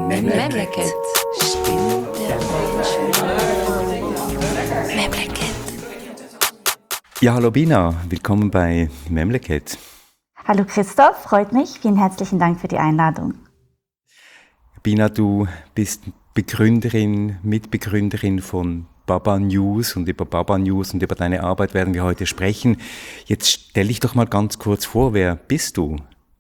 Memleket. Stimmen der Menschen. Memleket. Ja, hallo Bina, willkommen bei Memleket. Hallo Christoph, freut mich. Vielen herzlichen Dank für die Einladung. Bina, du bist Begründerin, Mitbegründerin von Baba News und über Baba News und über deine Arbeit werden wir heute sprechen. Jetzt stell dich doch mal ganz kurz vor, wer bist du?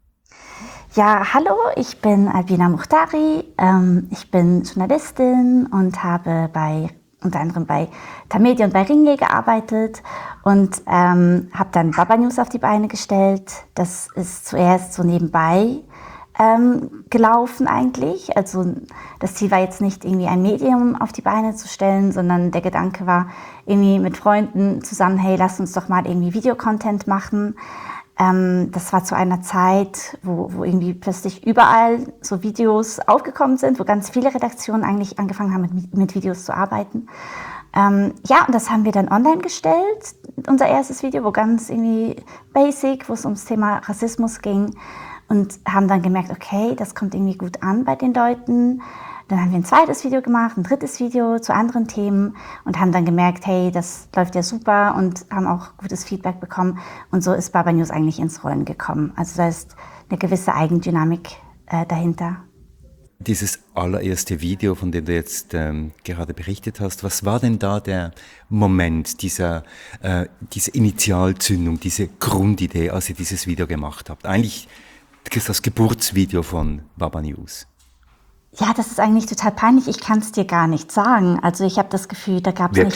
Ja, hallo, ich bin Albina Muhtari, ich bin Journalistin und habe unter anderem bei Tamedia und bei Ringier gearbeitet und habe dann Baba News auf die Beine gestellt. Das ist zuerst so nebenbei gelaufen eigentlich. Also das Ziel war jetzt nicht irgendwie ein Medium auf die Beine zu stellen, sondern der Gedanke war irgendwie mit Freunden zusammen, hey, lass uns doch mal irgendwie Videocontent machen. Das war zu einer Zeit, wo irgendwie plötzlich überall so Videos aufgekommen sind, wo ganz viele Redaktionen eigentlich angefangen haben, mit Videos zu arbeiten. Ja, und das haben wir dann online gestellt, unser erstes Video, wo ganz irgendwie basic, wo es ums Thema Rassismus ging und haben dann gemerkt, okay, das kommt irgendwie gut an bei den Leuten. Dann haben wir ein zweites Video gemacht, ein drittes Video zu anderen Themen und haben dann gemerkt, hey, das läuft ja super und haben auch gutes Feedback bekommen. Und so ist Baba News eigentlich ins Rollen gekommen. Also da ist eine gewisse Eigendynamik dahinter. Dieses allererste Video, von dem du jetzt gerade berichtet hast, was war denn da der Moment, diese Initialzündung, diese Grundidee, als ihr dieses Video gemacht habt? Eigentlich das Geburtsvideo von Baba News. Ja, das ist eigentlich total peinlich. Ich kann es dir gar nicht sagen. Also ich habe das Gefühl, da gab es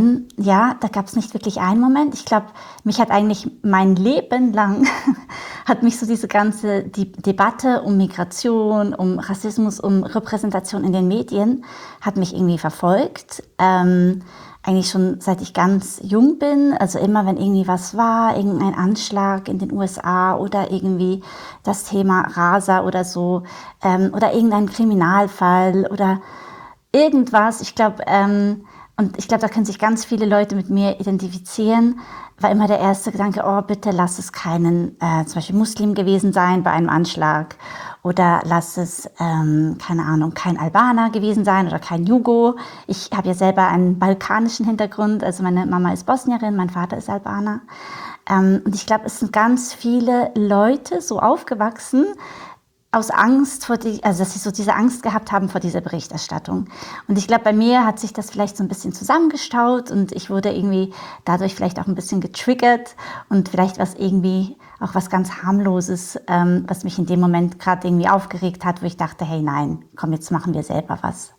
nicht wirklich einen Moment. Ich glaube, mich hat eigentlich mein Leben lang, hat mich so diese ganze Debatte um Migration, um Rassismus, um Repräsentation in den Medien, hat mich irgendwie verfolgt. Eigentlich schon seit ich ganz jung bin, also immer wenn irgendwie was war, irgendein Anschlag in den USA oder irgendwie das Thema Rasa oder so oder irgendein Kriminalfall oder irgendwas, ich glaube, da können sich ganz viele Leute mit mir identifizieren, war immer der erste Gedanke, oh bitte lass es keinen, zum Beispiel Muslim gewesen sein bei einem Anschlag oder lass es, keine Ahnung, kein Albaner gewesen sein oder kein Jugo. Ich habe ja selber einen balkanischen Hintergrund, also meine Mama ist Bosnierin, mein Vater ist Albaner. Und ich glaube, es sind ganz viele Leute so aufgewachsen, aus Angst dass sie so diese Angst gehabt haben vor dieser Berichterstattung. Und ich glaube, bei mir hat sich das vielleicht so ein bisschen zusammengestaut und ich wurde irgendwie dadurch vielleicht auch ein bisschen getriggert und vielleicht auch was ganz harmloses, was mich in dem Moment gerade irgendwie aufgeregt hat, wo ich dachte, hey nein, komm, jetzt machen wir selber was.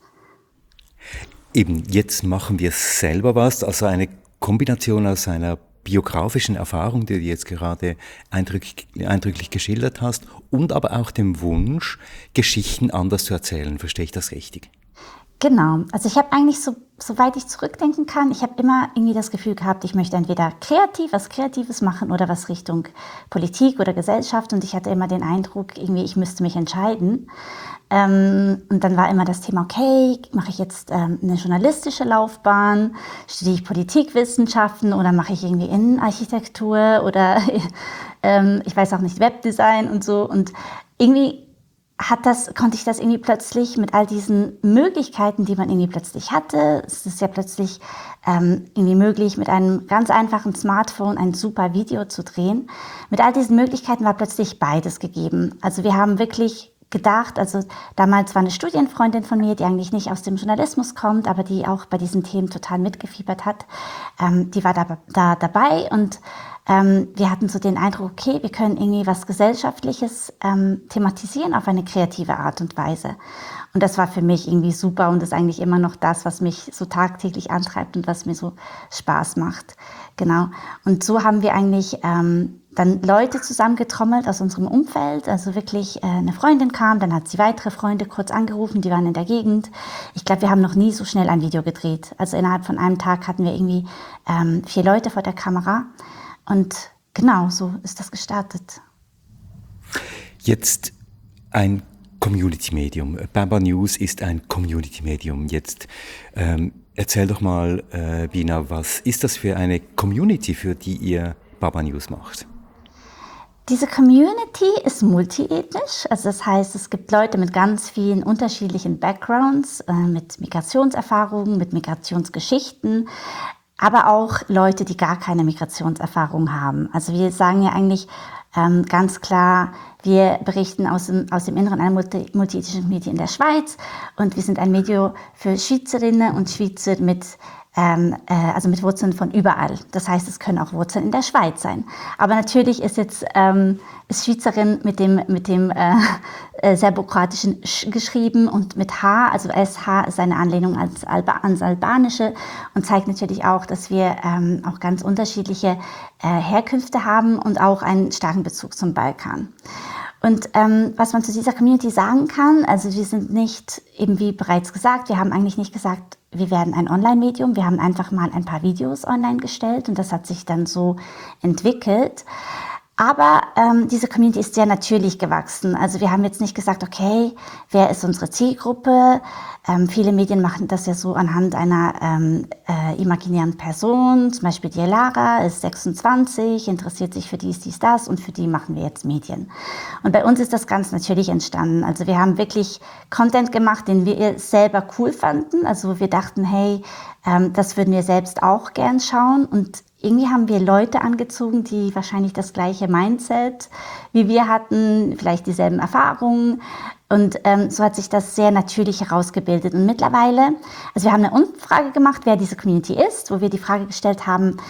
Eben, jetzt machen wir selber was, also eine Kombination aus einer biografischen Erfahrung, die du jetzt gerade eindrücklich geschildert hast, und aber auch dem Wunsch, Geschichten anders zu erzählen. Verstehe ich das richtig? Genau. Also ich habe eigentlich, soweit ich zurückdenken kann, ich habe immer irgendwie das Gefühl gehabt, ich möchte entweder was Kreatives machen oder was Richtung Politik oder Gesellschaft. Und ich hatte immer den Eindruck, irgendwie, ich müsste mich entscheiden. Und dann war immer das Thema, okay, mache ich jetzt eine journalistische Laufbahn, studiere ich Politikwissenschaften oder mache ich irgendwie Innenarchitektur oder ich weiß auch nicht, Webdesign und so. Und irgendwie konnte ich das irgendwie plötzlich mit all diesen Möglichkeiten, die man irgendwie plötzlich hatte. Es ist ja plötzlich irgendwie möglich, mit einem ganz einfachen Smartphone ein super Video zu drehen. Mit all diesen Möglichkeiten war plötzlich beides gegeben. Also wir haben wirklich gedacht, also damals war eine Studienfreundin von mir, die eigentlich nicht aus dem Journalismus kommt, aber die auch bei diesen Themen total mitgefiebert hat. Die war da dabei und wir hatten so den Eindruck, okay, wir können irgendwie was Gesellschaftliches thematisieren auf eine kreative Art und Weise. Und das war für mich irgendwie super und ist eigentlich immer noch das, was mich so tagtäglich antreibt und was mir so Spaß macht. Genau. Und so haben wir eigentlich dann Leute zusammengetrommelt aus unserem Umfeld. Also wirklich eine Freundin kam, dann hat sie weitere Freunde kurz angerufen, die waren in der Gegend. Ich glaube, wir haben noch nie so schnell ein Video gedreht. Also innerhalb von einem Tag hatten wir irgendwie 4 Leute vor der Kamera. Und genau, so ist das gestartet. Jetzt ein Community-Medium. Baba News ist ein Community-Medium. Jetzt erzähl doch mal, Bina, was ist das für eine Community, für die ihr Baba News macht? Diese Community ist multiethnisch, also das heißt, es gibt Leute mit ganz vielen unterschiedlichen Backgrounds, mit Migrationserfahrungen, mit Migrationsgeschichten, aber auch Leute, die gar keine Migrationserfahrung haben. Also wir sagen ja eigentlich ganz klar, wir berichten aus dem Inneren einer multiethnischen Community in der Schweiz und wir sind ein Medium für Schweizerinnen und Schweizer also mit Wurzeln von überall. Das heißt, es können auch Wurzeln in der Schweiz sein. Aber natürlich ist jetzt ist Schweizerin mit dem serbokroatischen Sch geschrieben und mit H, also SH ist eine Anlehnung ans Albanische und zeigt natürlich auch, dass wir auch ganz unterschiedliche Herkünfte haben und auch einen starken Bezug zum Balkan. Und was man zu dieser Community sagen kann, also wir sind nicht, eben wie bereits gesagt, wir haben eigentlich nicht gesagt, wir werden ein Online-Medium, wir haben einfach mal ein paar Videos online gestellt und das hat sich dann so entwickelt. Aber diese Community ist sehr natürlich gewachsen. Also wir haben jetzt nicht gesagt, okay, wer ist unsere Zielgruppe? Viele Medien machen das ja so anhand einer imaginären Person. Zum Beispiel die Lara ist 26, interessiert sich für dies, das und für die machen wir jetzt Medien. Und bei uns ist das ganz natürlich entstanden. Also wir haben wirklich Content gemacht, den wir selber cool fanden. Also wir dachten, hey, das würden wir selbst auch gern schauen und irgendwie haben wir Leute angezogen, die wahrscheinlich das gleiche Mindset wie wir hatten, vielleicht dieselben Erfahrungen. Und so hat sich das sehr natürlich herausgebildet. Und mittlerweile, also wir haben eine Umfrage gemacht, wer diese Community ist, wo wir die Frage gestellt haben,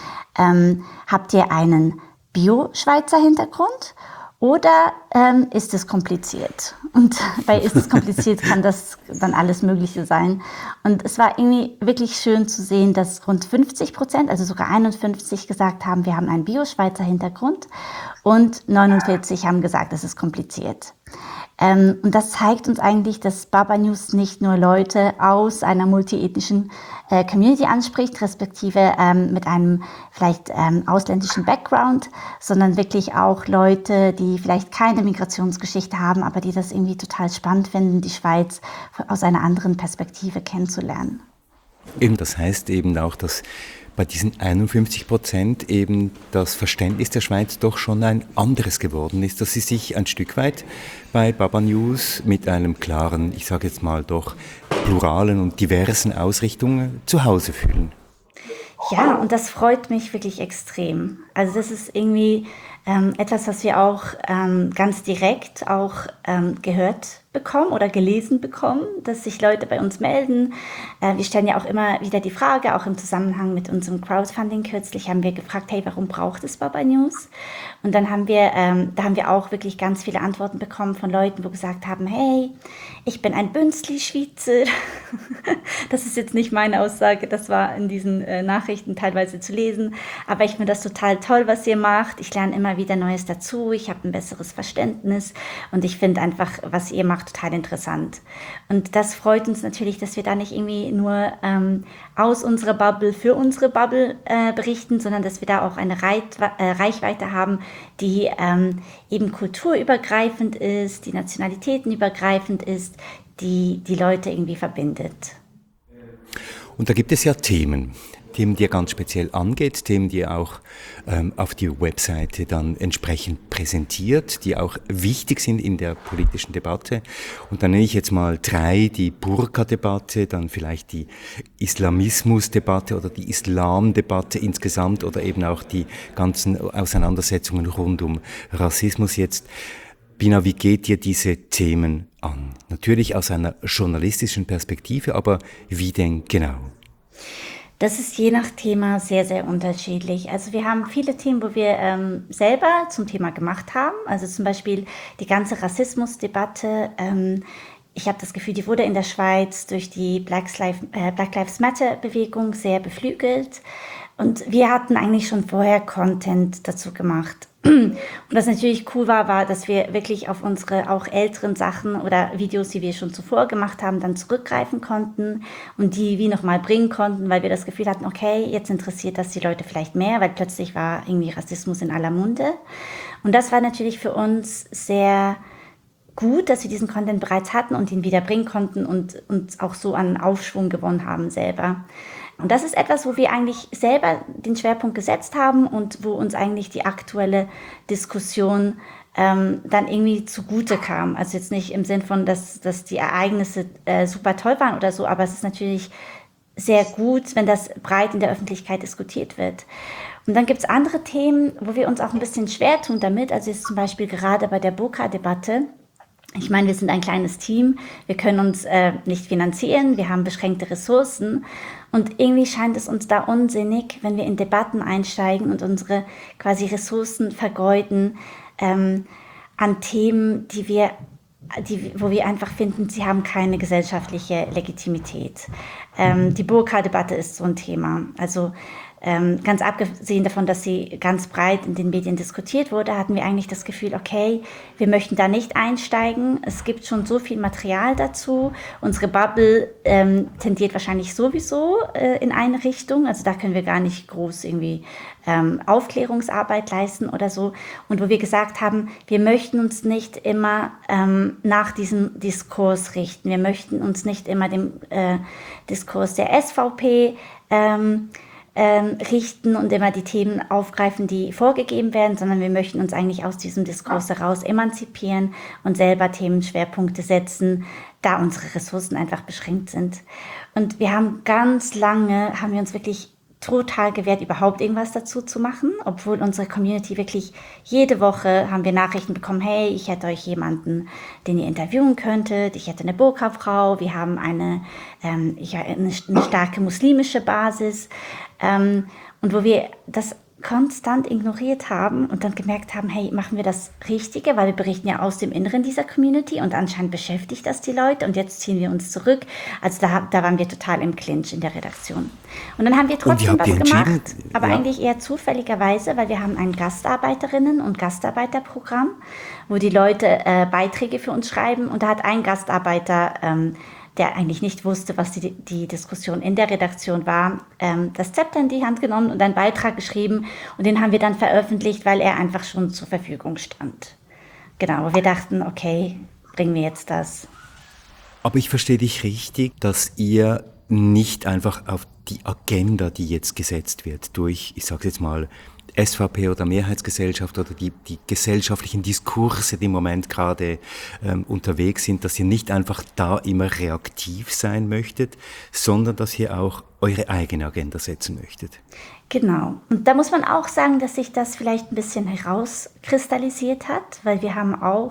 habt ihr einen Bio-Schweizer Hintergrund? Oder ist es kompliziert? Und bei ist es kompliziert kann das dann alles Mögliche sein. Und es war irgendwie wirklich schön zu sehen, dass rund 50%, also sogar 51 gesagt haben, wir haben einen Bio-Schweizer Hintergrund und 49 haben gesagt, es ist kompliziert. Und das zeigt uns eigentlich, dass Baba News nicht nur Leute aus einer multiethnischen Community anspricht, respektive mit einem vielleicht ausländischen Background, sondern wirklich auch Leute, die vielleicht keine Migrationsgeschichte haben, aber die das irgendwie total spannend finden, die Schweiz aus einer anderen Perspektive kennenzulernen. Eben, das heißt eben auch, dass bei diesen 51% eben das Verständnis der Schweiz doch schon ein anderes geworden ist, dass sie sich ein Stück weit bei Baba News mit einem klaren, ich sage jetzt mal doch pluralen und diversen Ausrichtungen zu Hause fühlen. Ja, und das freut mich wirklich extrem. Also das ist irgendwie etwas, was wir auch ganz direkt auch gehört bekommen oder gelesen bekommen, dass sich Leute bei uns melden. Wir stellen ja auch immer wieder die Frage, auch im Zusammenhang mit unserem Crowdfunding kürzlich haben wir gefragt, hey, warum braucht es Baba News? Und dann haben wir auch wirklich ganz viele Antworten bekommen von Leuten, wo gesagt haben, hey, ich bin ein Bünzli-Schweizer. Das ist jetzt nicht meine Aussage, das war in diesen Nachrichten teilweise zu lesen, aber ich finde das total toll, was ihr macht. Ich lerne immer wieder Neues dazu, ich habe ein besseres Verständnis und ich finde einfach, was ihr macht, total interessant. Und das freut uns natürlich, dass wir da nicht irgendwie nur aus unserer Bubble für unsere Bubble berichten, sondern dass wir da auch eine Reichweite haben, die eben kulturübergreifend ist, die nationalitätenübergreifend ist, die Leute irgendwie verbindet. Und da gibt es ja Themen, die ihr ganz speziell angeht, Themen, die ihr auch auf die Webseite dann entsprechend präsentiert, die auch wichtig sind in der politischen Debatte. Und dann nenne ich jetzt mal 3, die Burka-Debatte, dann vielleicht die Islamismus-Debatte oder die Islam-Debatte insgesamt oder eben auch die ganzen Auseinandersetzungen rund um Rassismus jetzt. Bina, wie geht ihr diese Themen an? Natürlich aus einer journalistischen Perspektive, aber wie denn genau? Das ist je nach Thema sehr, sehr unterschiedlich. Also wir haben viele Themen, wo wir selber zum Thema gemacht haben. Also zum Beispiel die ganze Rassismusdebatte. Ich habe das Gefühl, die wurde in der Schweiz durch die Black Lives Matter Bewegung sehr beflügelt. Und wir hatten eigentlich schon vorher Content dazu gemacht. Und was natürlich cool war, dass wir wirklich auf unsere auch älteren Sachen oder Videos, die wir schon zuvor gemacht haben, dann zurückgreifen konnten und die wie nochmal bringen konnten, weil wir das Gefühl hatten, okay, jetzt interessiert das die Leute vielleicht mehr, weil plötzlich war irgendwie Rassismus in aller Munde. Und das war natürlich für uns sehr gut, dass wir diesen Content bereits hatten und ihn wieder bringen konnten und uns auch so an Aufschwung gewonnen haben selber. Und das ist etwas, wo wir eigentlich selber den Schwerpunkt gesetzt haben und wo uns eigentlich die aktuelle Diskussion dann irgendwie zugute kam. Also jetzt nicht im Sinn von, dass die Ereignisse super toll waren oder so, aber es ist natürlich sehr gut, wenn das breit in der Öffentlichkeit diskutiert wird. Und dann gibt es andere Themen, wo wir uns auch ein bisschen schwer tun damit. Also jetzt zum Beispiel gerade bei der Burka-Debatte. Ich meine, wir sind ein kleines Team, wir können uns nicht finanzieren, wir haben beschränkte Ressourcen und irgendwie scheint es uns da unsinnig, wenn wir in Debatten einsteigen und unsere quasi Ressourcen vergeuden an Themen, wo wir einfach finden, sie haben keine gesellschaftliche Legitimität. Die Burka-Debatte ist so ein Thema. Also ganz abgesehen davon, dass sie ganz breit in den Medien diskutiert wurde, hatten wir eigentlich das Gefühl, okay, wir möchten da nicht einsteigen. Es gibt schon so viel Material dazu. Unsere Bubble tendiert wahrscheinlich sowieso in eine Richtung. Also da können wir gar nicht groß irgendwie Aufklärungsarbeit leisten oder so. Und wo wir gesagt haben, wir möchten uns nicht immer nach diesem Diskurs richten. Wir möchten uns nicht immer dem Diskurs der SVP richten und immer die Themen aufgreifen, die vorgegeben werden, sondern wir möchten uns eigentlich aus diesem Diskurs heraus emanzipieren und selber Themenschwerpunkte setzen, da unsere Ressourcen einfach beschränkt sind. Und wir haben wir uns wirklich total gewehrt, überhaupt irgendwas dazu zu machen, obwohl unsere Community wirklich jede Woche haben wir Nachrichten bekommen, hey, ich hätte euch jemanden, den ihr interviewen könntet, ich hätte eine Burka-Frau, wir haben eine starke muslimische Basis und wo wir das konstant ignoriert haben und dann gemerkt haben, hey, machen wir das Richtige, weil wir berichten ja aus dem Inneren dieser Community und anscheinend beschäftigt das die Leute und jetzt ziehen wir uns zurück. Also da waren wir total im Clinch in der Redaktion. Und dann haben wir trotzdem was gemacht, aber eigentlich eher zufälligerweise, weil wir haben ein Gastarbeiterinnen- und Gastarbeiterprogramm, wo die Leute Beiträge für uns schreiben und da hat ein Gastarbeiter der eigentlich nicht wusste, was die Diskussion in der Redaktion war, das Zepter in die Hand genommen und einen Beitrag geschrieben und den haben wir dann veröffentlicht, weil er einfach schon zur Verfügung stand. Genau, wir dachten, okay, bringen wir jetzt das. Aber ich verstehe dich richtig, dass ihr nicht einfach auf die Agenda, die jetzt gesetzt wird durch, ich sage jetzt mal, SVP oder Mehrheitsgesellschaft oder die gesellschaftlichen Diskurse, die im Moment gerade unterwegs sind, dass ihr nicht einfach da immer reaktiv sein möchtet, sondern dass ihr auch eure eigene Agenda setzen möchtet. Genau. Und da muss man auch sagen, dass sich das vielleicht ein bisschen herauskristallisiert hat, weil wir haben auch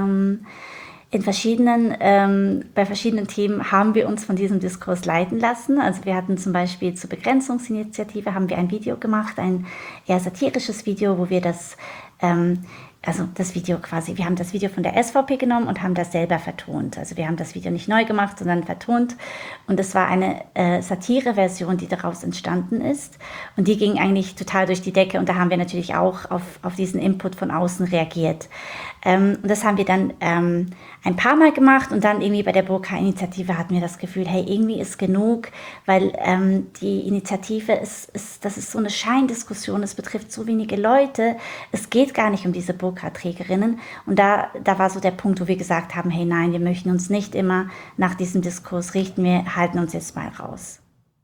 bei verschiedenen Themen haben wir uns von diesem Diskurs leiten lassen. Also wir hatten zum Beispiel zur Begrenzungsinitiative haben wir ein Video gemacht, ein eher satirisches Video, wo wir wir haben das Video von der SVP genommen und haben das selber vertont. Also wir haben das Video nicht neu gemacht, sondern vertont. Und es war eine Satire-Version, die daraus entstanden ist. Und die ging eigentlich total durch die Decke. Und da haben wir natürlich auch auf diesen Input von außen reagiert. Und das haben wir dann ein paar Mal gemacht. Und dann irgendwie bei der Burka-Initiative hatten wir das Gefühl, hey, irgendwie ist genug, weil die Initiative das ist so eine Scheindiskussion. Es betrifft so wenige Leute. Es geht gar nicht um diese Burka-Trägerinnen. Und da war so der Punkt, wo wir gesagt haben, hey, nein, wir möchten uns nicht immer nach diesem Diskurs richten. Wir halten uns jetzt mal raus.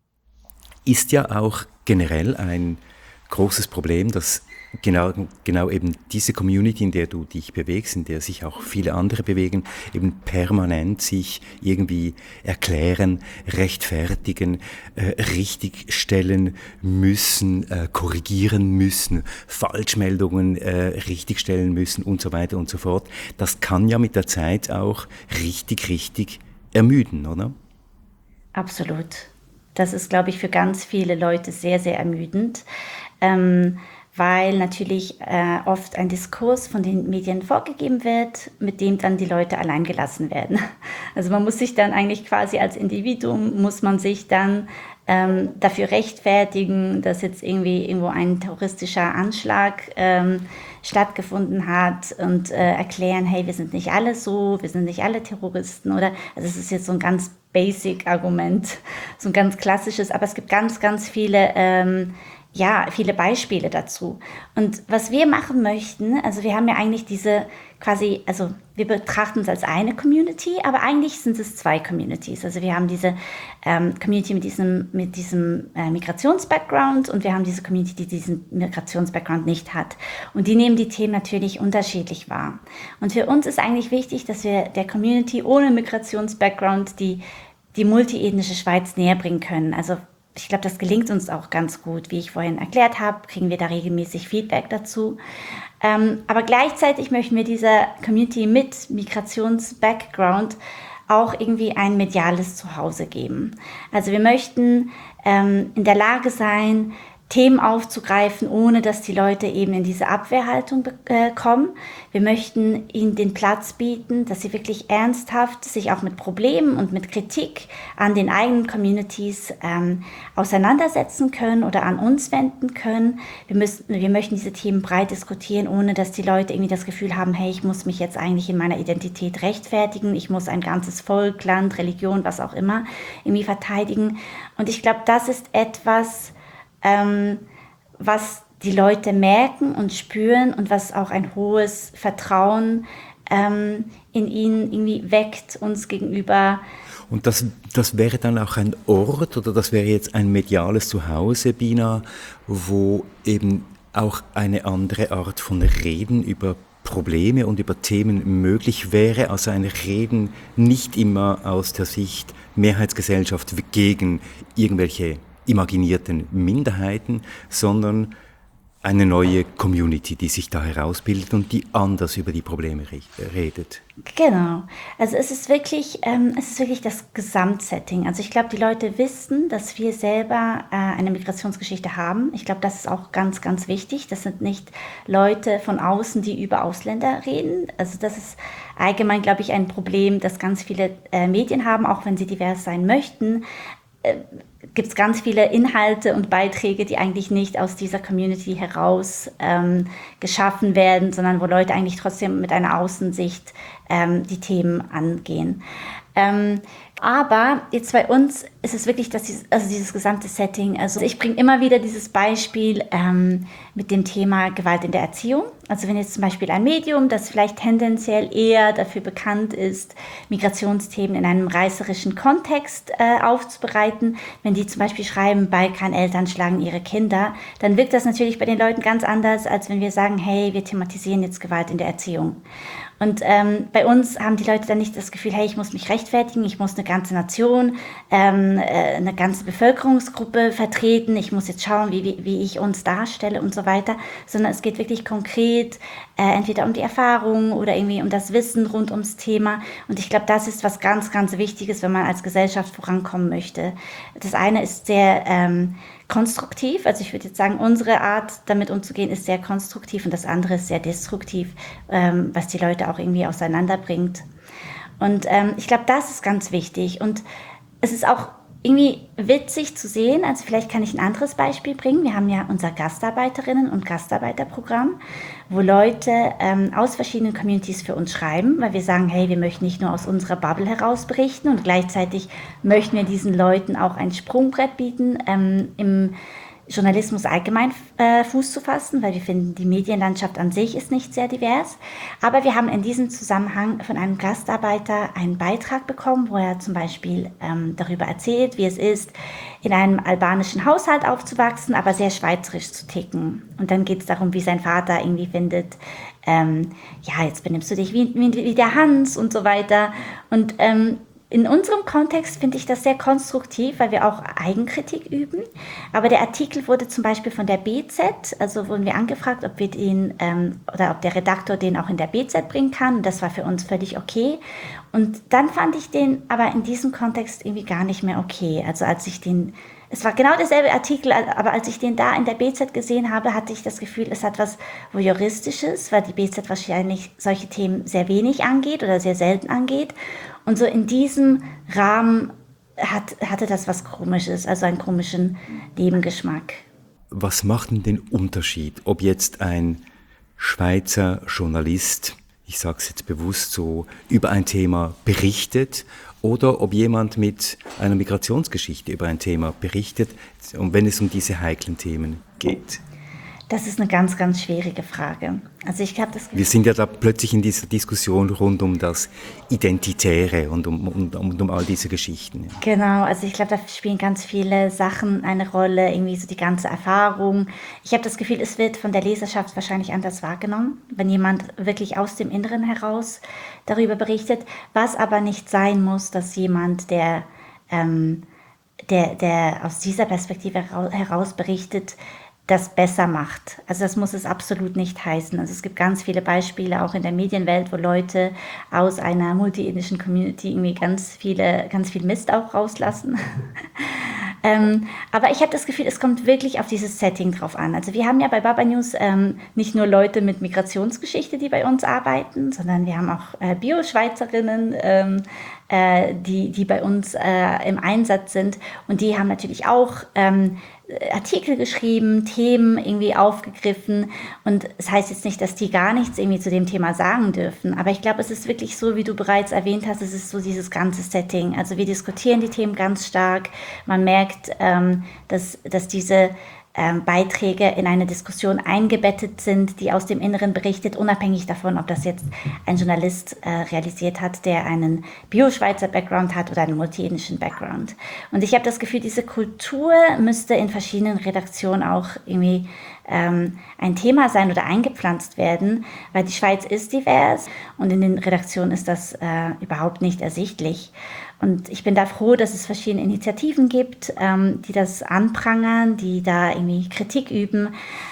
Ist ja auch generell ein großes Problem, dass genau eben diese Community, in der du dich bewegst, in der sich auch viele andere bewegen, eben permanent sich irgendwie erklären, rechtfertigen, richtigstellen müssen, korrigieren müssen, Falschmeldungen richtigstellen müssen und so weiter und so fort. Das kann ja mit der Zeit auch richtig ermüden, oder? Absolut. Das ist, glaube ich, für ganz viele Leute sehr, sehr ermüdend. Weil natürlich oft ein Diskurs von den Medien vorgegeben wird, mit dem dann die Leute allein gelassen werden. Also man muss sich dann eigentlich quasi als Individuum, muss man sich dann dafür rechtfertigen, dass jetzt irgendwo ein terroristischer Anschlag stattgefunden hat und erklären, hey, wir sind nicht alle so, wir sind nicht alle Terroristen, oder? Also es ist jetzt so ein ganz Basic-Argument, so ein ganz klassisches, aber es gibt ganz viele ja, viele Beispiele dazu. Und was wir machen möchten, also wir haben ja eigentlich diese quasi, also wir betrachten uns als eine Community, aber eigentlich sind es zwei Communities. Also wir haben diese Community mit diesem Migrations-Background und wir haben diese Community, die diesen Migrations-Background nicht hat. Und die nehmen die Themen natürlich unterschiedlich wahr. Und für uns ist eigentlich wichtig, dass wir der Community ohne Migrations-Background die multiethnische Schweiz näher bringen können. Also ich glaube, das gelingt uns auch ganz gut. Wie ich vorhin erklärt habe, kriegen wir da regelmäßig Feedback dazu. Aber gleichzeitig möchten wir dieser Community mit Migrations-Background auch irgendwie ein mediales Zuhause geben. Also wir möchten in der Lage sein, Themen aufzugreifen, ohne dass die Leute eben in diese Abwehrhaltung kommen. Wir möchten ihnen den Platz bieten, dass sie wirklich ernsthaft sich auch mit Problemen und mit Kritik an den eigenen Communities auseinandersetzen können oder an uns wenden können. Wir möchten diese Themen breit diskutieren, ohne dass die Leute irgendwie das Gefühl haben, hey, ich muss mich jetzt eigentlich in meiner Identität rechtfertigen, ich muss ein ganzes Volk, Land, Religion, was auch immer, irgendwie verteidigen. Und ich glaube, das ist etwas, was die Leute merken und spüren und was auch ein hohes Vertrauen in ihnen irgendwie weckt uns gegenüber. Und das wäre dann auch ein Ort oder das wäre jetzt ein mediales Zuhause, Bina, wo eben auch eine andere Art von Reden über Probleme und über Themen möglich wäre, also ein Reden nicht immer aus der Sicht Mehrheitsgesellschaft gegen irgendwelche imaginierten Minderheiten, sondern eine neue Community, die sich da herausbildet und die anders über die Probleme redet. Genau. Also es ist wirklich das Gesamtsetting. Also ich glaube, die Leute wissen, dass wir selber eine Migrationsgeschichte haben. Ich glaube, das ist auch ganz, ganz wichtig. Das sind nicht Leute von außen, die über Ausländer reden. Also das ist allgemein, glaube ich, ein Problem, das ganz viele Medien haben, auch wenn sie divers sein möchten. Gibt es ganz viele Inhalte und Beiträge, die eigentlich nicht aus dieser Community heraus geschaffen werden, sondern wo Leute eigentlich trotzdem mit einer Außensicht die Themen angehen. Aber jetzt bei uns ist es wirklich dieses gesamte Setting. Also ich bringe immer wieder dieses Beispiel mit dem Thema Gewalt in der Erziehung. Also wenn jetzt zum Beispiel ein Medium, das vielleicht tendenziell eher dafür bekannt ist, Migrationsthemen in einem reißerischen Kontext aufzubereiten, wenn die zum Beispiel schreiben, Balkaneltern schlagen ihre Kinder, dann wirkt das natürlich bei den Leuten ganz anders, als wenn wir sagen, hey, wir thematisieren jetzt Gewalt in der Erziehung. Und bei uns haben die Leute dann nicht das Gefühl, hey, ich muss mich rechtfertigen, ich muss eine ganze Nation, eine ganze Bevölkerungsgruppe vertreten, ich muss jetzt schauen, wie ich uns darstelle und so weiter, sondern es geht wirklich konkret entweder um die Erfahrung oder irgendwie um das Wissen rund ums Thema. Und ich glaube, das ist was ganz, ganz Wichtiges, wenn man als Gesellschaft vorankommen möchte. Das eine ist sehr konstruktiv, also ich würde jetzt sagen, unsere Art, damit umzugehen, ist sehr konstruktiv und das andere ist sehr destruktiv, was die Leute auch irgendwie auseinanderbringt. Und ich glaube, das ist ganz wichtig und es ist auch irgendwie witzig zu sehen, also vielleicht kann ich ein anderes Beispiel bringen. Wir haben ja unser Gastarbeiterinnen- und Gastarbeiterprogramm, wo Leute aus verschiedenen Communities für uns schreiben, weil wir sagen, hey, wir möchten nicht nur aus unserer Bubble heraus berichten und gleichzeitig möchten wir diesen Leuten auch ein Sprungbrett bieten, im Journalismus allgemein Fuß zu fassen, weil wir finden, die Medienlandschaft an sich ist nicht sehr divers. Aber wir haben in diesem Zusammenhang von einem Gastarbeiter einen Beitrag bekommen, wo er zum Beispiel darüber erzählt, wie es ist, in einem albanischen Haushalt aufzuwachsen, aber sehr schweizerisch zu ticken. Und dann geht es darum, wie sein Vater irgendwie findet, ja, jetzt benimmst du dich wie der Hans und so weiter. Und in unserem Kontext finde ich das sehr konstruktiv, weil wir auch Eigenkritik üben. Aber der Artikel wurde zum Beispiel von der BZ, also wurden wir angefragt, ob wir den oder ob der Redaktor den auch in der BZ bringen kann. Und das war für uns völlig okay. Und dann fand ich den aber in diesem Kontext irgendwie gar nicht mehr okay. Also es war genau derselbe Artikel, aber als ich den da in der BZ gesehen habe, hatte ich das Gefühl, es hat was Voyeuristisches, weil die BZ wahrscheinlich solche Themen sehr wenig angeht oder sehr selten angeht. Und so in diesem Rahmen hatte das was Komisches, also einen komischen Nebengeschmack. Was macht denn den Unterschied, ob jetzt ein Schweizer Journalist ich sage es jetzt bewusst so, über ein Thema berichtet oder ob jemand mit einer Migrationsgeschichte über ein Thema berichtet und wenn es um diese heiklen Themen geht. Das ist eine ganz, ganz schwierige Frage. Also ich habe das Gefühl, wir sind ja da plötzlich in dieser Diskussion rund um das Identitäre und um all diese Geschichten. Ja. Genau, also ich glaube, da spielen ganz viele Sachen eine Rolle, irgendwie so die ganze Erfahrung. Ich habe das Gefühl, es wird von der Leserschaft wahrscheinlich anders wahrgenommen, wenn jemand wirklich aus dem Inneren heraus darüber berichtet, was aber nicht sein muss, dass jemand, der aus dieser Perspektive heraus berichtet, das besser macht. Also das muss es absolut nicht heißen. Also es gibt ganz viele Beispiele auch in der Medienwelt, wo Leute aus einer multiethnischen Community irgendwie ganz viel Mist auch rauslassen. Aber ich habe das Gefühl, es kommt wirklich auf dieses Setting drauf an. Also wir haben ja bei Baba News nicht nur Leute mit Migrationsgeschichte, die bei uns arbeiten, sondern wir haben auch Bio-Schweizerinnen, die bei uns im Einsatz sind. Und die haben natürlich auch Artikel geschrieben, Themen irgendwie aufgegriffen. Und es heißt jetzt nicht, dass die gar nichts irgendwie zu dem Thema sagen dürfen. Aber ich glaube, es ist wirklich so, wie du bereits erwähnt hast, es ist so dieses ganze Setting. Also wir diskutieren die Themen ganz stark. Man merkt, dass diese Beiträge in eine Diskussion eingebettet sind, die aus dem Inneren berichtet, unabhängig davon, ob das jetzt ein Journalist realisiert hat, der einen Bio-Schweizer Background hat oder einen multiethnischen Background. Und ich habe das Gefühl, diese Kultur müsste in verschiedenen Redaktionen auch irgendwie ein Thema sein oder eingepflanzt werden, weil die Schweiz ist divers und in den Redaktionen ist das überhaupt nicht ersichtlich. Und ich bin da froh, dass es verschiedene Initiativen gibt, die das anprangern, die da irgendwie Kritik üben.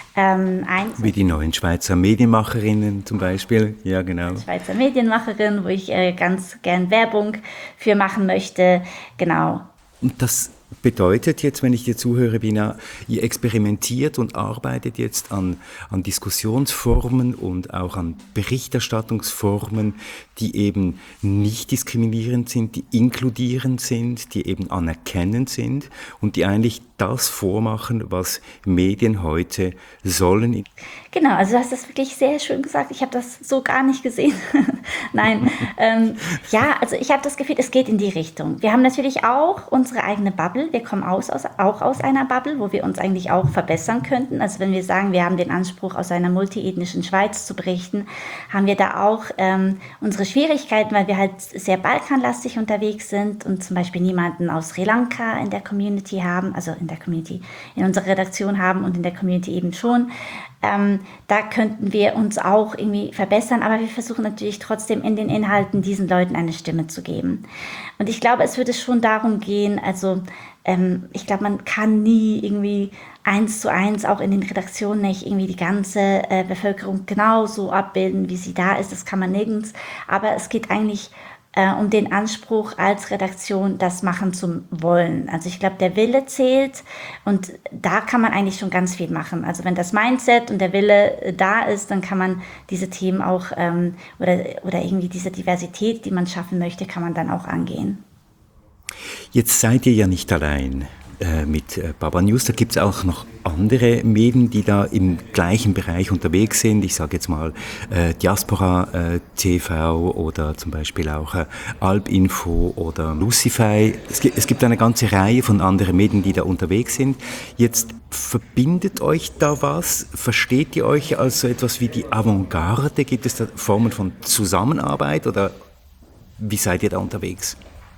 Wie die neuen Schweizer Medienmacherinnen zum Beispiel. Ja, genau. Schweizer Medienmacherin, wo ich ganz gern Werbung für machen möchte. Genau. Und das bedeutet jetzt, wenn ich dir zuhöre, Bina, ihr experimentiert und arbeitet jetzt an Diskussionsformen und auch an Berichterstattungsformen, die eben nicht diskriminierend sind, die inkludierend sind, die eben anerkennend sind und die eigentlich das vormachen, was Medien heute sollen. Genau, also du hast das wirklich sehr schön gesagt. Ich habe das so gar nicht gesehen. Nein, ja, also ich habe das Gefühl, es geht in die Richtung. Wir haben natürlich auch unsere eigene Bubble. Wir kommen auch aus einer Bubble, wo wir uns eigentlich auch verbessern könnten. Also wenn wir sagen, wir haben den Anspruch, aus einer multiethnischen Schweiz zu berichten, haben wir da auch unsere Schwierigkeiten, weil wir halt sehr balkanlastig unterwegs sind und zum Beispiel niemanden aus Sri Lanka in der Community haben, also in unserer Redaktion haben und in der Community eben schon. Da könnten wir uns auch irgendwie verbessern, aber wir versuchen natürlich trotzdem in den Inhalten diesen Leuten eine Stimme zu geben. Und ich glaube, es würde schon darum gehen, also ich glaube, man kann nie irgendwie 1:1 auch in den Redaktionen nicht irgendwie die ganze Bevölkerung genauso abbilden, wie sie da ist. Das kann man nirgends. Aber es geht eigentlich um den Anspruch als Redaktion, das machen zu wollen. Also ich glaube, der Wille zählt und da kann man eigentlich schon ganz viel machen. Also wenn das Mindset und der Wille da ist, dann kann man diese Themen auch oder irgendwie diese Diversität, die man schaffen möchte, kann man dann auch angehen. Jetzt seid ihr ja nicht allein mit Baba News. Da gibt es auch noch andere Medien, die da im gleichen Bereich unterwegs sind. Ich sage jetzt mal Diaspora TV oder zum Beispiel auch Alpinfo oder Lucify. Es gibt eine ganze Reihe von anderen Medien, die da unterwegs sind. Jetzt verbindet euch da was? Versteht ihr euch als so etwas wie die Avantgarde? Gibt es da Formen von Zusammenarbeit oder wie seid ihr da unterwegs?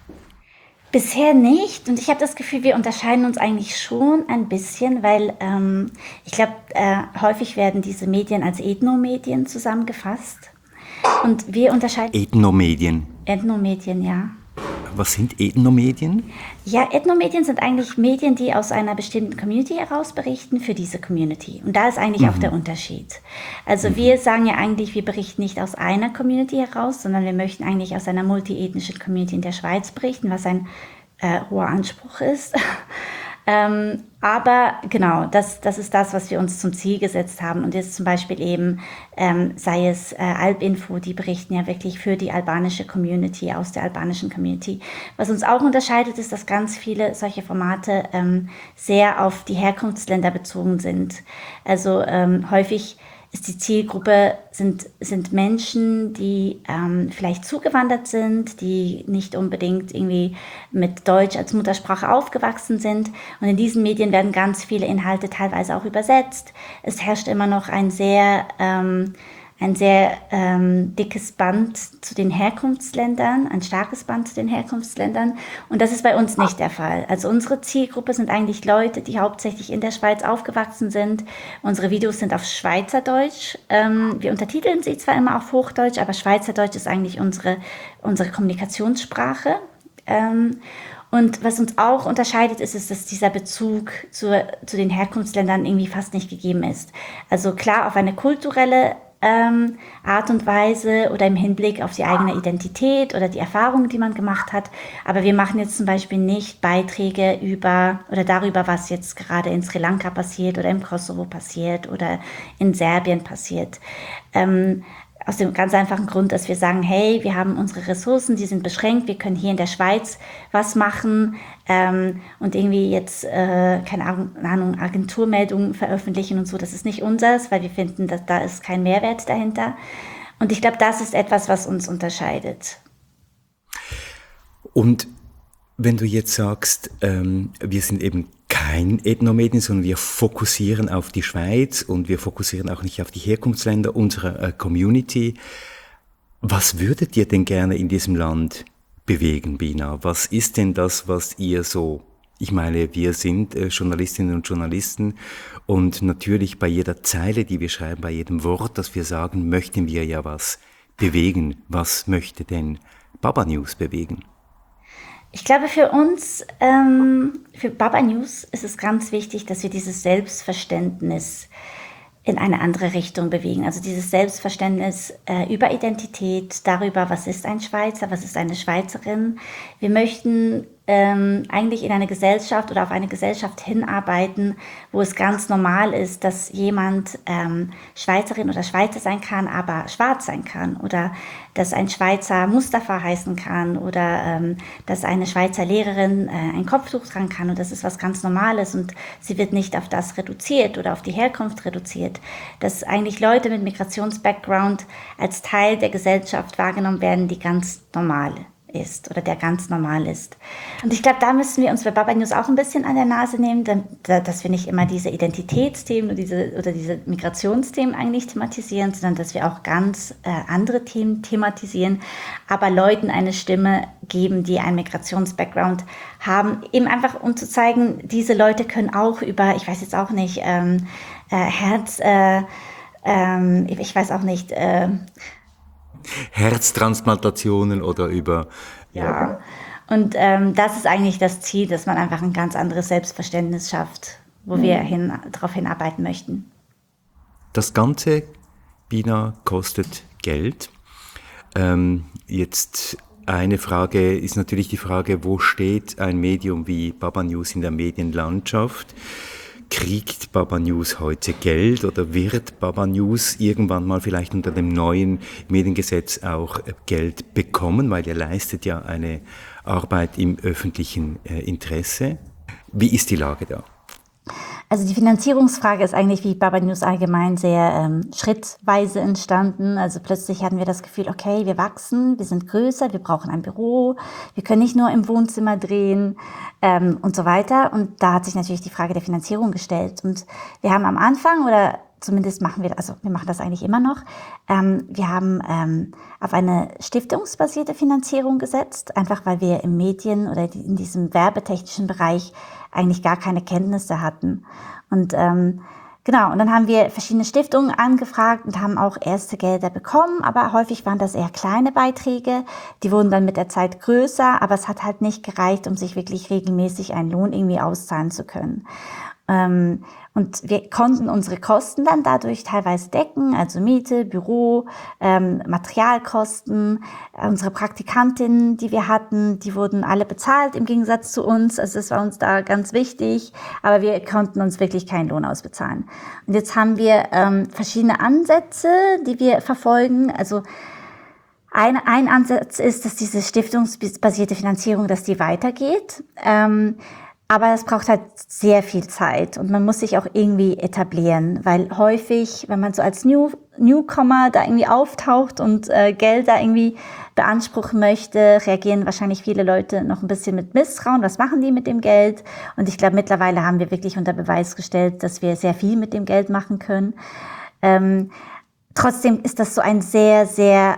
Bisher nicht und ich habe das Gefühl, wir unterscheiden uns eigentlich schon ein bisschen, weil ich glaube, häufig werden diese Medien als Ethnomedien zusammengefasst und wir unterscheiden... Ethnomedien? Ethnomedien, ja. Was sind Ethnomedien? Ja, Ethnomedien sind eigentlich Medien, die aus einer bestimmten Community heraus berichten für diese Community. Und da ist eigentlich auch der Unterschied. Also wir sagen ja eigentlich, wir berichten nicht aus einer Community heraus, sondern wir möchten eigentlich aus einer multiethnischen Community in der Schweiz berichten, was ein hoher Anspruch ist. Aber genau, das ist das, was wir uns zum Ziel gesetzt haben. Und jetzt zum Beispiel eben, sei es Alpinfo, die berichten ja wirklich für die albanische Community, aus der albanischen Community. Was uns auch unterscheidet, ist, dass ganz viele solche Formate sehr auf die Herkunftsländer bezogen sind. Also häufig ist die Zielgruppe, sind Menschen, die vielleicht zugewandert sind, die nicht unbedingt irgendwie mit Deutsch als Muttersprache aufgewachsen sind. Und in diesen Medien werden ganz viele Inhalte teilweise auch übersetzt. Es herrscht immer noch ein sehr dickes Band zu den Herkunftsländern, ein starkes Band zu den Herkunftsländern. Und das ist bei uns nicht der Fall. Also unsere Zielgruppe sind eigentlich Leute, die hauptsächlich in der Schweiz aufgewachsen sind. Unsere Videos sind auf Schweizerdeutsch. Wir untertiteln sie zwar immer auf Hochdeutsch, aber Schweizerdeutsch ist eigentlich unsere Kommunikationssprache. Und was uns auch unterscheidet, ist, dass dieser Bezug zu den Herkunftsländern irgendwie fast nicht gegeben ist. Also klar, auf eine kulturelle Art und Weise oder im Hinblick auf die eigene Identität oder die Erfahrungen, die man gemacht hat. Aber wir machen jetzt zum Beispiel nicht Beiträge darüber, was jetzt gerade in Sri Lanka passiert oder im Kosovo passiert oder in Serbien passiert. Aus dem ganz einfachen Grund, dass wir sagen, hey, wir haben unsere Ressourcen, die sind beschränkt, wir können hier in der Schweiz was machen und irgendwie jetzt, keine Ahnung, Agenturmeldungen veröffentlichen und so, das ist nicht unseres, weil wir finden, dass da ist kein Mehrwert dahinter. Und ich glaube, das ist etwas, was uns unterscheidet. Und wenn du jetzt sagst, wir sind eben kein Ethnomedien, sondern wir fokussieren auf die Schweiz und wir fokussieren auch nicht auf die Herkunftsländer unserer Community. Was würdet ihr denn gerne in diesem Land bewegen, Bina? Was ist denn das, was ihr so, ich meine, wir sind Journalistinnen und Journalisten und natürlich bei jeder Zeile, die wir schreiben, bei jedem Wort, das wir sagen, möchten wir ja was bewegen. Was möchte denn Baba News bewegen? Ich glaube, für uns, für Baba News ist es ganz wichtig, dass wir dieses Selbstverständnis in eine andere Richtung bewegen. Also dieses Selbstverständnis über Identität, darüber, was ist ein Schweizer, was ist eine Schweizerin. Wir möchten eigentlich in eine Gesellschaft oder auf eine Gesellschaft hinarbeiten, wo es ganz normal ist, dass jemand Schweizerin oder Schweizer sein kann, aber schwarz sein kann. Oder dass ein Schweizer Mustafa heißen kann oder dass eine Schweizer Lehrerin ein Kopftuch tragen kann. Und das ist was ganz Normales und sie wird nicht auf das reduziert oder auf die Herkunft reduziert. Dass eigentlich Leute mit Migrations-Background als Teil der Gesellschaft wahrgenommen werden, die ganz normal ist oder der ganz normal ist. Und ich glaube, da müssen wir uns bei Baba News auch ein bisschen an der Nase nehmen, dass wir nicht immer diese Identitätsthemen oder diese Migrationsthemen eigentlich thematisieren, sondern dass wir auch ganz andere Themen thematisieren, aber Leuten eine Stimme geben, die einen Migrations-Background haben, eben einfach um zu zeigen, diese Leute können auch über, ich weiß jetzt auch nicht, ich weiß auch nicht, Herztransplantationen oder über... Ja, und das ist eigentlich das Ziel, dass man einfach ein ganz anderes Selbstverständnis schafft, wo wir darauf hinarbeiten möchten. Das Ganze, Bina, kostet Geld. Jetzt eine Frage ist natürlich die Frage, wo steht ein Medium wie Baba News in der Medienlandschaft? Kriegt Baba News heute Geld oder wird Baba News irgendwann mal vielleicht unter dem neuen Mediengesetz auch Geld bekommen, weil ihr leistet ja eine Arbeit im öffentlichen Interesse. Wie ist die Lage da? Also die Finanzierungsfrage ist eigentlich wie Baba News allgemein sehr schrittweise entstanden. Also plötzlich hatten wir das Gefühl, okay, wir wachsen, wir sind größer, wir brauchen ein Büro, wir können nicht nur im Wohnzimmer drehen und so weiter. Und da hat sich natürlich die Frage der Finanzierung gestellt. Und wir haben am Anfang, oder zumindest machen wir das eigentlich immer noch, wir haben auf eine stiftungsbasierte Finanzierung gesetzt, einfach weil wir im Medien- oder in diesem werbetechnischen Bereich eigentlich gar keine Kenntnisse hatten. Und genau, und dann haben wir verschiedene Stiftungen angefragt und haben auch erste Gelder bekommen, aber häufig waren das eher kleine Beiträge. Die wurden dann mit der Zeit größer, aber es hat halt nicht gereicht, um sich wirklich regelmäßig einen Lohn irgendwie auszahlen zu können. Und wir konnten unsere Kosten dann dadurch teilweise decken, also Miete, Büro, Materialkosten. Unsere Praktikantinnen, die wir hatten, die wurden alle bezahlt im Gegensatz zu uns. Also das war uns da ganz wichtig, aber wir konnten uns wirklich keinen Lohn ausbezahlen. Und jetzt haben wir verschiedene Ansätze, die wir verfolgen. Also ein Ansatz ist, dass diese stiftungsbasierte Finanzierung, dass die weitergeht. Aber es braucht halt sehr viel Zeit und man muss sich auch irgendwie etablieren, weil häufig, wenn man so als Newcomer da irgendwie auftaucht und Geld da irgendwie beanspruchen möchte, reagieren wahrscheinlich viele Leute noch ein bisschen mit Misstrauen. Was machen die mit dem Geld? Und ich glaube, mittlerweile haben wir wirklich unter Beweis gestellt, dass wir sehr viel mit dem Geld machen können. Trotzdem ist das so ein sehr, sehr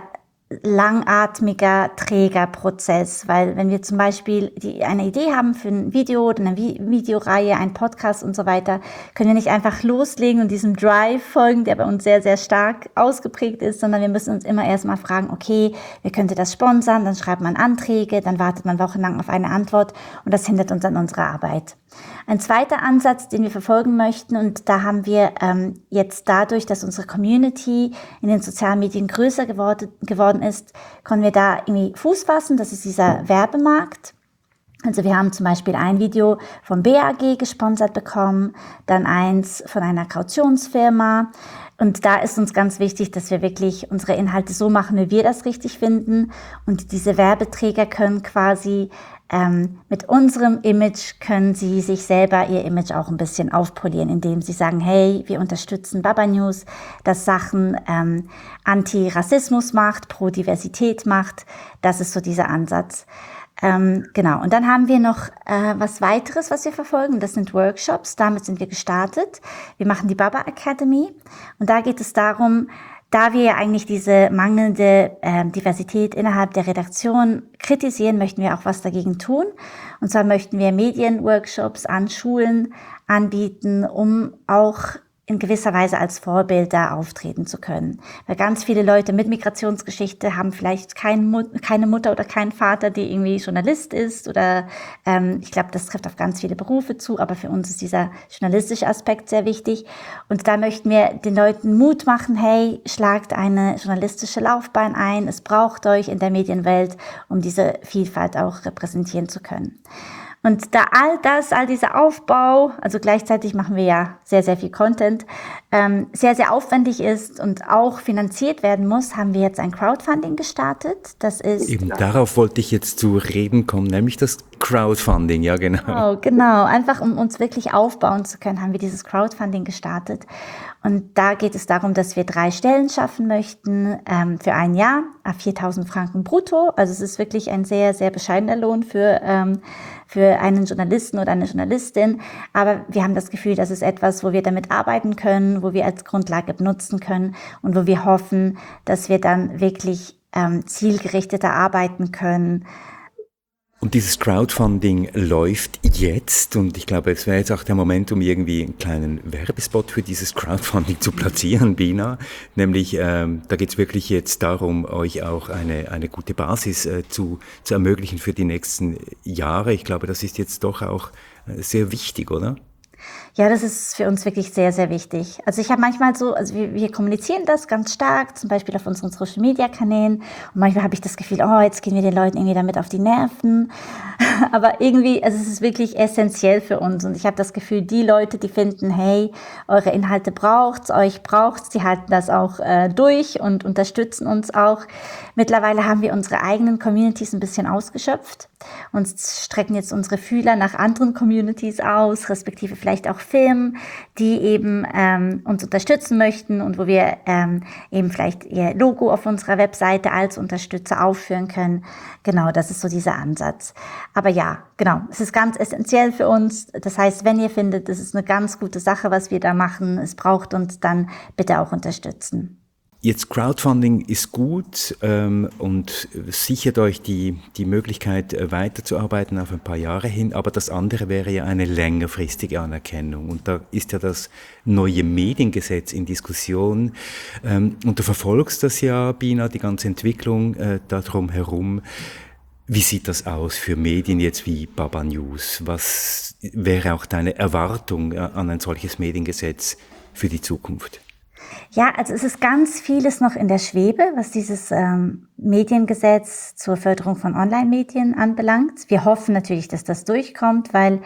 langatmiger, träger Prozess, weil wenn wir zum Beispiel eine Idee haben für ein Video oder eine Videoreihe, einen Podcast und so weiter, können wir nicht einfach loslegen und diesem Drive folgen, der bei uns sehr, sehr stark ausgeprägt ist, sondern wir müssen uns immer erstmal fragen, okay, wer könnte das sponsern? Dann schreibt man Anträge, dann wartet man wochenlang auf eine Antwort und das hindert uns an unserer Arbeit. Ein zweiter Ansatz, den wir verfolgen möchten, und da haben wir jetzt dadurch, dass unsere Community in den sozialen Medien größer geworden ist, können wir da irgendwie Fuß fassen. Das ist dieser Werbemarkt. Also wir haben zum Beispiel ein Video vom BAG gesponsert bekommen, dann eins von einer Kautionsfirma. Und da ist uns ganz wichtig, dass wir wirklich unsere Inhalte so machen, wie wir das richtig finden. Und diese Werbeträger können quasi mit unserem Image können sie sich selber ihr Image auch ein bisschen aufpolieren, indem sie sagen, hey, wir unterstützen Baba News, das Sachen Anti-Rassismus macht, Pro-Diversität macht. Das ist so dieser Ansatz. Genau. Und dann haben wir noch was weiteres, was wir verfolgen. Das sind Workshops. Damit sind wir gestartet. Wir machen die Baba Academy. Und da geht es darum, da wir ja eigentlich diese mangelnde Diversität innerhalb der Redaktion kritisieren, möchten wir auch was dagegen tun. Und zwar möchten wir Medienworkshops an Schulen anbieten, um auch in gewisser Weise als Vorbilder auftreten zu können. Weil ganz viele Leute mit Migrationsgeschichte haben vielleicht keine Mutter oder keinen Vater, die irgendwie Journalist ist oder ich glaube, das trifft auf ganz viele Berufe zu, aber für uns ist dieser journalistische Aspekt sehr wichtig. Und da möchten wir den Leuten Mut machen, hey, schlagt eine journalistische Laufbahn ein, es braucht euch in der Medienwelt, um diese Vielfalt auch repräsentieren zu können. Und da all dieser Aufbau, also gleichzeitig machen wir ja sehr, sehr viel Content, sehr, sehr aufwendig ist und auch finanziert werden muss, haben wir jetzt ein Crowdfunding gestartet. Das ist eben darauf wollte ich jetzt zu reden kommen, nämlich das Crowdfunding, ja genau. Genau, einfach um uns wirklich aufbauen zu können, haben wir dieses Crowdfunding gestartet. Und da geht es darum, dass wir 3 Stellen schaffen möchten für ein Jahr, 4.000 Franken brutto. Also es ist wirklich ein sehr, sehr bescheidener Lohn für einen Journalisten oder eine Journalistin. Aber wir haben das Gefühl, das ist etwas, wo wir damit arbeiten können, wo wir als Grundlage benutzen können und wo wir hoffen, dass wir dann wirklich zielgerichteter arbeiten können. Und dieses Crowdfunding läuft jetzt und ich glaube, es wäre jetzt auch der Moment, um irgendwie einen kleinen Werbespot für dieses Crowdfunding zu platzieren, Bina. Nämlich, da geht es wirklich jetzt darum, euch auch eine gute Basis zu ermöglichen für die nächsten Jahre. Ich glaube, das ist jetzt doch auch sehr wichtig, oder? Ja, das ist für uns wirklich sehr, sehr wichtig. Also ich habe manchmal so, also wir kommunizieren das ganz stark, zum Beispiel auf unseren Social-Media-Kanälen. Und manchmal habe ich das Gefühl, oh, jetzt gehen wir den Leuten irgendwie damit auf die Nerven. Aber irgendwie, also es ist wirklich essentiell für uns. Und ich habe das Gefühl, die Leute, die finden, hey, eure Inhalte euch braucht's, die halten das auch durch und unterstützen uns auch. Mittlerweile haben wir unsere eigenen Communities ein bisschen ausgeschöpft und strecken jetzt unsere Fühler nach anderen Communities aus, respektive vielleicht auch Firmen, die eben uns unterstützen möchten und wo wir eben vielleicht ihr Logo auf unserer Webseite als Unterstützer aufführen können. Genau, das ist so dieser Ansatz. Aber ja, genau, es ist ganz essentiell für uns. Das heißt, wenn ihr findet, es ist eine ganz gute Sache, was wir da machen, es braucht uns, dann bitte auch unterstützen. Jetzt Crowdfunding ist gut und sichert euch die Möglichkeit weiterzuarbeiten auf ein paar Jahre hin, aber das andere wäre ja eine längerfristige Anerkennung und da ist ja das neue Mediengesetz in Diskussion und du verfolgst das ja, Bina, die ganze Entwicklung darum herum. Wie sieht das aus für Medien jetzt wie Baba News? Was wäre auch deine Erwartung an ein solches Mediengesetz für die Zukunft? Ja, also es ist ganz vieles noch in der Schwebe, was dieses Mediengesetz zur Förderung von Online-Medien anbelangt. Wir hoffen natürlich, dass das durchkommt, weil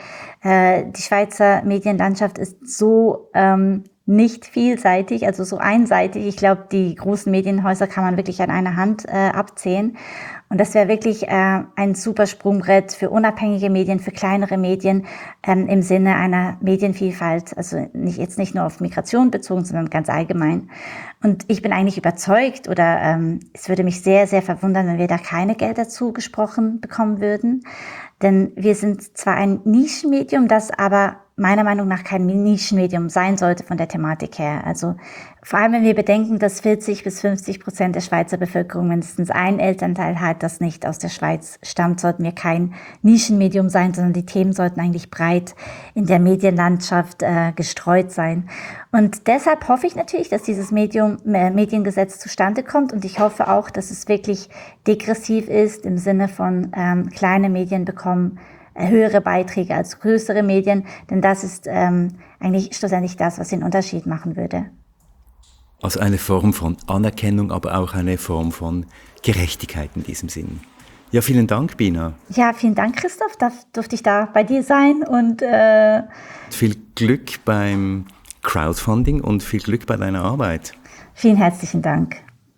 die Schweizer Medienlandschaft ist so nicht vielseitig, also so einseitig. Ich glaube, die großen Medienhäuser kann man wirklich an einer Hand abzählen. Und das wäre wirklich ein super Sprungbrett für unabhängige Medien, für kleinere Medien im Sinne einer Medienvielfalt. Also nicht nur auf Migration bezogen, sondern ganz allgemein. Und ich bin eigentlich überzeugt oder es würde mich sehr, sehr verwundern, wenn wir da keine Gelder zugesprochen bekommen würden. Denn wir sind zwar ein Nischenmedium, das aber meiner Meinung nach kein Nischenmedium sein sollte von der Thematik her. Also vor allem, wenn wir bedenken, dass 40-50% der Schweizer Bevölkerung mindestens einen Elternteil hat, das nicht aus der Schweiz stammt, sollten wir kein Nischenmedium sein, sondern die Themen sollten eigentlich breit in der Medienlandschaft gestreut sein. Und deshalb hoffe ich natürlich, dass dieses Mediengesetz zustande kommt, und ich hoffe auch, dass es wirklich degressiv ist im Sinne von kleine Medien bekommen höhere Beiträge als größere Medien, denn das ist eigentlich schlussendlich das, was den Unterschied machen würde. Also eine Form von Anerkennung, aber auch eine Form von Gerechtigkeit in diesem Sinn. Ja, vielen Dank, Bina. Ja, vielen Dank, Christoph. Durfte ich da bei dir sein und viel Glück beim Crowdfunding und viel Glück bei deiner Arbeit. Vielen herzlichen Dank.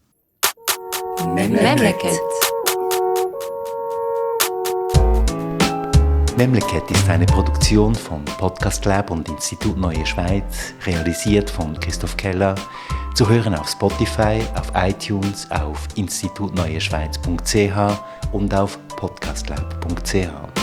Memleket. Memleket ist eine Produktion von Podcast Lab und Institut Neue Schweiz, realisiert von Christoph Keller, zu hören auf Spotify, auf iTunes, auf institutneueschweiz.ch und auf podcastlab.ch.